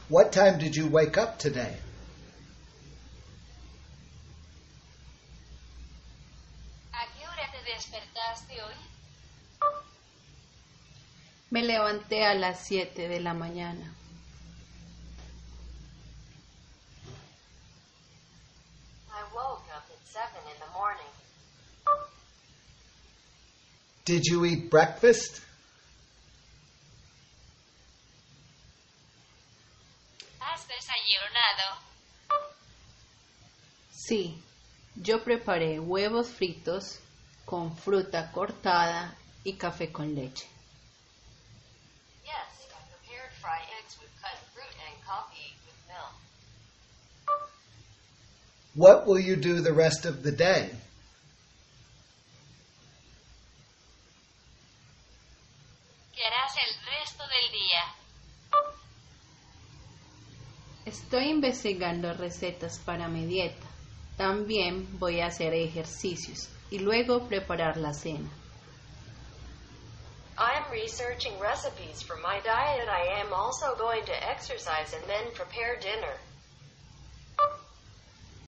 What time did you wake up today? ¿A qué hora te despertaste hoy? Me levanté a las 7 de la mañana. I woke up at 7 in the morning. Did you eat breakfast? ¿Has desayunado? Sí, yo preparé huevos fritos con fruta cortada y café con leche. Yes, I prepared fried eggs with cut fruit and coffee with milk. What will you do the rest of the day? ¿Qué harás el resto del día? Estoy investigando recetas para mi dieta. También voy a hacer ejercicios y luego preparar la cena. I'm researching recipes for my diet. I am also going to exercise and then prepare dinner.